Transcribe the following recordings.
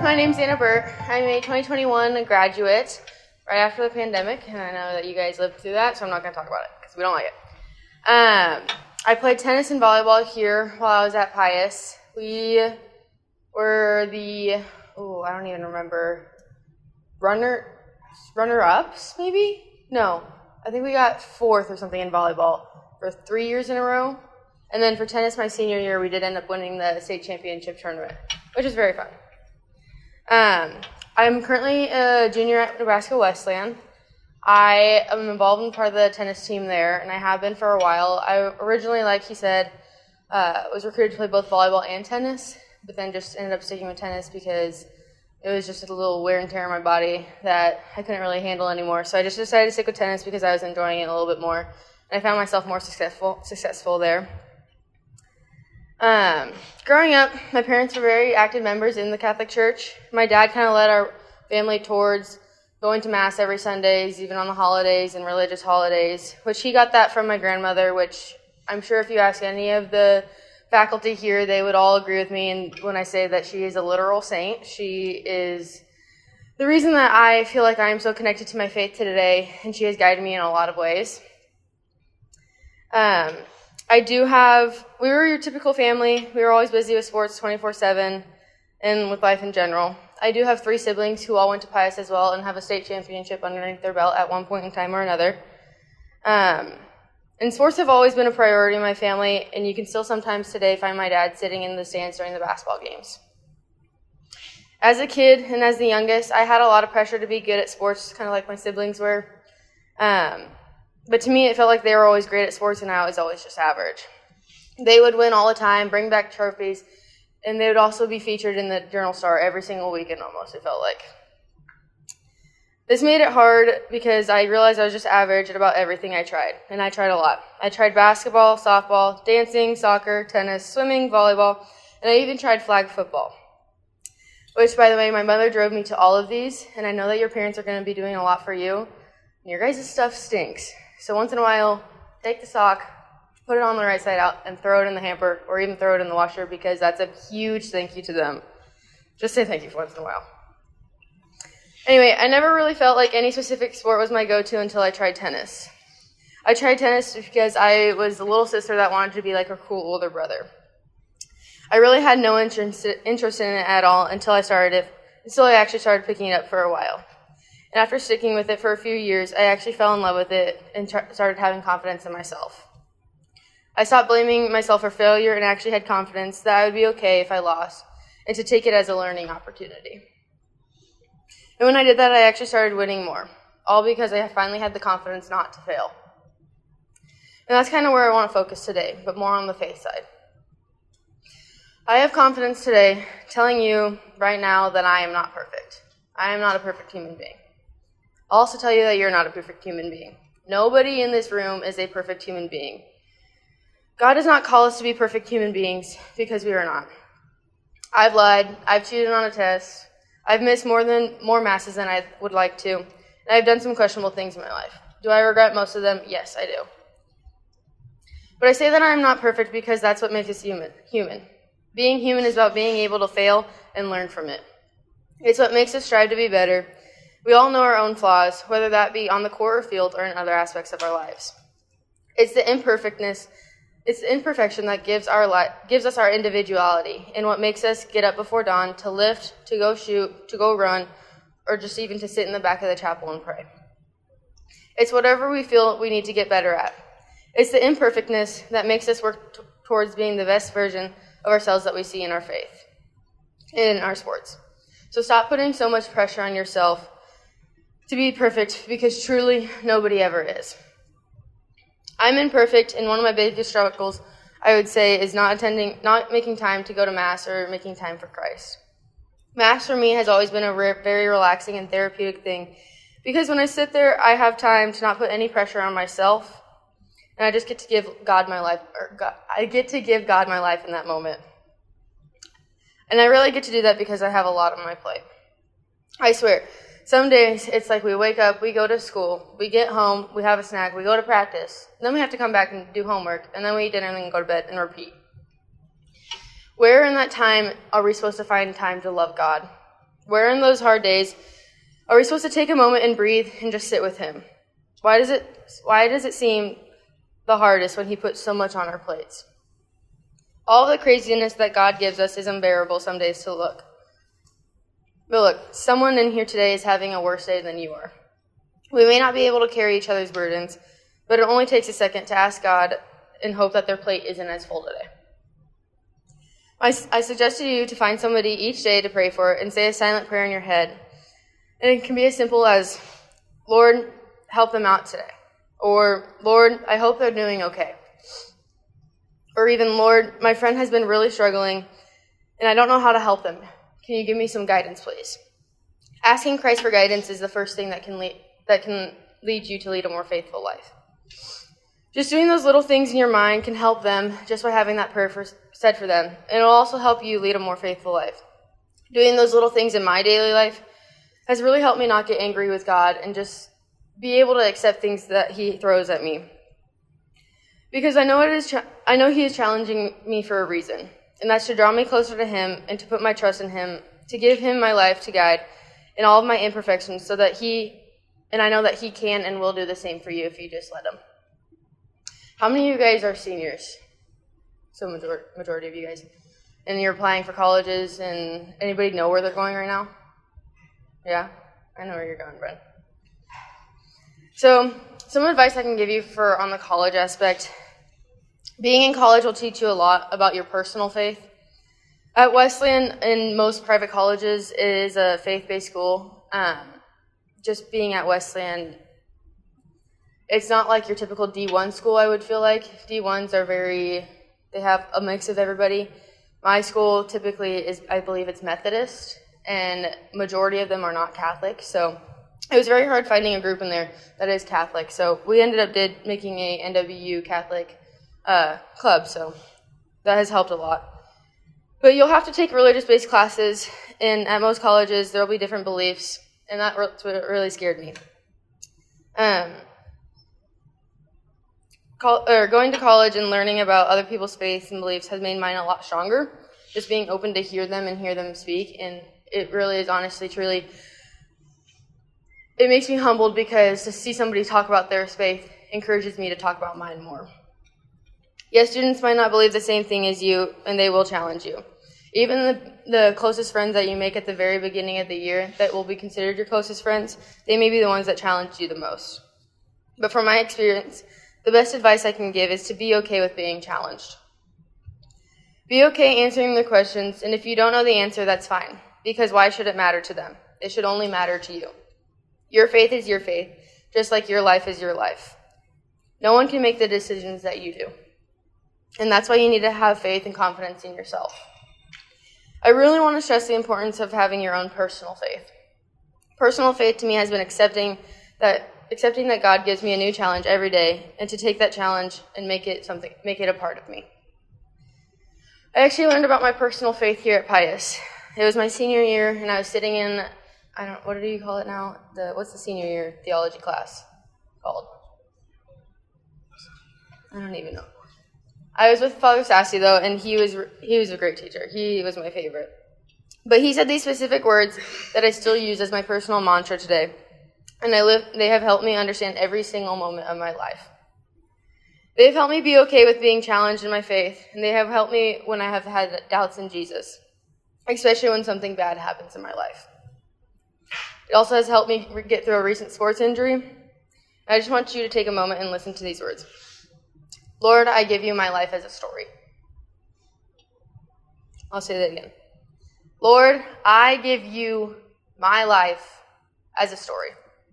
My name's Anna Burr. I'm a 2021 graduate right after the pandemic, and I know that you guys lived through that, so I'm not going to talk about it because we don't like it. I played tennis and volleyball here while I was at Pius. We were I don't even remember, runner-ups, maybe? No, I think we got fourth or something in volleyball for 3 years in a row. And then for tennis, my senior year, we did end up winning the state championship tournament, which is very fun. I'm currently a junior at Nebraska Wesleyan. I am involved in part of the tennis team there, and I have been for a while. I originally, like he said, was recruited to play both volleyball and tennis, but then just ended up sticking with tennis because it was just a little wear and tear on my body that I couldn't really handle anymore. So I just decided to stick with tennis because I was enjoying it a little bit more, and I found myself more successful there. Growing up, my parents were very active members in the Catholic Church. My dad kind of led our family towards going to Mass every Sundays, even on the holidays and religious holidays, which he got that from my grandmother, which I'm sure if you ask any of the faculty here, they would all agree with me. And when I say that she is a literal saint, she is the reason that I feel like I am so connected to my faith today, and she has guided me in a lot of ways. We were your typical family. We were always busy with sports 24/7 and with life in general. I do have 3 siblings who all went to Pius as well and have a state championship underneath their belt at one point in time or another. And sports have always been a priority in my family, and you can still sometimes today find my dad sitting in the stands during the basketball games. As a kid and as the youngest, I had a lot of pressure to be good at sports, kind of like my siblings were. But to me, it felt like they were always great at sports, and I was always just average. They would win all the time, bring back trophies, and they would also be featured in the Journal-Star every single weekend almost, it felt like. This made it hard because I realized I was just average at about everything I tried, and I tried a lot. I tried basketball, softball, dancing, soccer, tennis, swimming, volleyball, and I even tried flag football. Which, by the way, my mother drove me to all of these, and I know that your parents are going to be doing a lot for you, and your guys' stuff stinks. So once in a while, take the sock, put it on the right side out, and throw it in the hamper, or even throw it in the washer, because that's a huge thank you to them. Just say thank you once in a while. Anyway, I never really felt like any specific sport was my go-to until I tried tennis. I tried tennis because I was a little sister that wanted to be like her cool older brother. I really had no interest in it at all until I actually started picking it up for a while. And after sticking with it for a few years, I actually fell in love with it and started having confidence in myself. I stopped blaming myself for failure and actually had confidence that I would be okay if I lost and to take it as a learning opportunity. And when I did that, I actually started winning more, all because I finally had the confidence not to fail. And that's kind of where I want to focus today, but more on the faith side. I have confidence today telling you right now that I am not perfect. I am not a perfect human being. I'll also tell you that you're not a perfect human being. Nobody in this room is a perfect human being. God does not call us to be perfect human beings because we are not. I've lied. I've cheated on a test. I've missed more masses than I would like to. And I've done some questionable things in my life. Do I regret most of them? Yes, I do. But I say that I'm not perfect because that's what makes us human. Being human is about being able to fail and learn from it. It's what makes us strive to be better. We all know our own flaws, whether that be on the court or field or in other aspects of our lives. It's the imperfection that gives us our individuality and what makes us get up before dawn to lift, to go shoot, to go run, or just even to sit in the back of the chapel and pray. It's whatever we feel we need to get better at. It's the imperfectness that makes us work towards being the best version of ourselves that we see in our faith, in our sports. So stop putting so much pressure on yourself to be perfect, because truly nobody ever is. I'm imperfect, and one of my biggest struggles, I would say, is not making time to go to Mass or making time for Christ. Mass for me has always been a very relaxing and therapeutic thing, because when I sit there, I have time to not put any pressure on myself, and I just get to give God my life. I get to give God my life in that moment, and I really get to do that because I have a lot on my plate. I swear. Some days, it's like we wake up, we go to school, we get home, we have a snack, we go to practice, then we have to come back and do homework, and then we eat dinner and then go to bed and repeat. Where in that time are we supposed to find time to love God? Where in those hard days are we supposed to take a moment and breathe and just sit with him? Why does it seem the hardest when he puts so much on our plates? All the craziness that God gives us is unbearable some days to look. But look, someone in here today is having a worse day than you are. We may not be able to carry each other's burdens, but it only takes a second to ask God and hope that their plate isn't as full today. I suggest to you to find somebody each day to pray for and say a silent prayer in your head. And it can be as simple as, Lord, help them out today. Or, Lord, I hope they're doing okay. Or even, Lord, my friend has been really struggling, and I don't know how to help them. Can you give me some guidance, please? Asking Christ for guidance is the first thing that can lead you to lead a more faithful life. Just doing those little things in your mind can help them just by having that prayer said for them. And it'll also help you lead a more faithful life. Doing those little things in my daily life has really helped me not get angry with God and just be able to accept things that he throws at me. Because I know he is challenging me for a reason, and that's to draw me closer to him and to put my trust in him, to give him my life to guide in all of my imperfections so that I know that he can and will do the same for you if you just let him. How many of you guys are seniors? So majority of you guys. And you're applying for colleges, and anybody know where they're going right now? Yeah? I know where you're going, Brent. So, some advice I can give you on the college aspect. Being in college will teach you a lot about your personal faith. At Wesleyan, in most private colleges, it is a faith-based school. Just being at Wesleyan, it's not like your typical D1 school, I would feel like. D1s they have a mix of everybody. My school typically is, I believe it's Methodist, and majority of them are not Catholic. So it was very hard finding a group in there that is Catholic. So we ended up making a NWU Catholic club, so that has helped a lot. But you'll have to take religious-based classes, and at most colleges there will be different beliefs, and that's what really scared me. Going to college and learning about other people's faiths and beliefs has made mine a lot stronger. Just being open to hear them and hear them speak, and it really is honestly, truly, it makes me humbled because to see somebody talk about their faith encourages me to talk about mine more. Yes, students might not believe the same thing as you, and they will challenge you. Even the closest friends that you make at the very beginning of the year that will be considered your closest friends, they may be the ones that challenge you the most. But from my experience, the best advice I can give is to be okay with being challenged. Be okay answering the questions, and if you don't know the answer, that's fine, because why should it matter to them? It should only matter to you. Your faith is your faith, just like your life is your life. No one can make the decisions that you do. And that's why you need to have faith and confidence in yourself. I really want to stress the importance of having your own personal faith. Personal faith to me has been accepting that God gives me a new challenge every day, and to take that challenge and make it a part of me. I actually learned about my personal faith here at Pius. It was my senior year, and I was sitting in, what do you call it now? What's the senior year theology class called? I don't even know. I was with Father Sassy, though, and he was a great teacher. He was my favorite. But he said these specific words that I still use as my personal mantra today, and they have helped me understand every single moment of my life. They have helped me be okay with being challenged in my faith, and they have helped me when I have had doubts in Jesus, especially when something bad happens in my life. It also has helped me get through a recent sports injury. I just want you to take a moment and listen to these words. Lord, I give you my life as a story. I'll say that again. Lord, I give you my life as a story.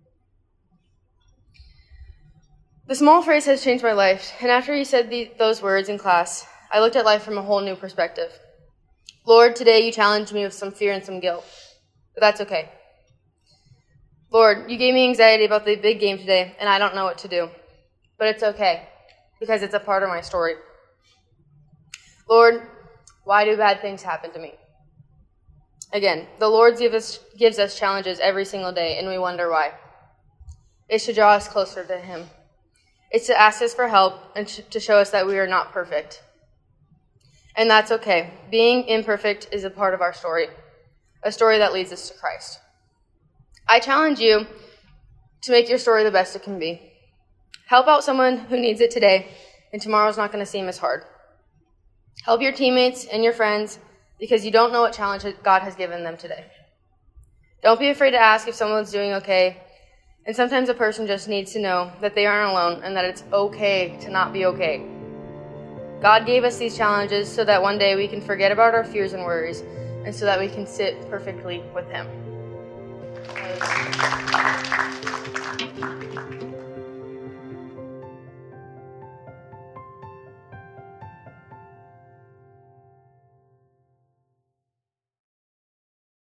The small phrase has changed my life, and after he said those words in class, I looked at life from a whole new perspective. Lord, today you challenged me with some fear and some guilt, but that's okay. Lord, you gave me anxiety about the big game today, and I don't know what to do, but it's okay, because it's a part of my story. Lord, why do bad things happen to me? Again, the Lord gives us challenges every single day, and we wonder why. It's to draw us closer to him. It's to ask us for help and to show us that we are not perfect. And that's okay. Being imperfect is a part of our story. a story that leads us to Christ. I challenge you to make your story the best it can be. Help out someone who needs it today, and tomorrow's not going to seem as hard. Help your teammates and your friends because you don't know what challenge God has given them today. Don't be afraid to ask if someone's doing okay, and sometimes a person just needs to know that they aren't alone and that it's okay to not be okay. God gave us these challenges so that one day we can forget about our fears and worries, and so that we can sit perfectly with Him.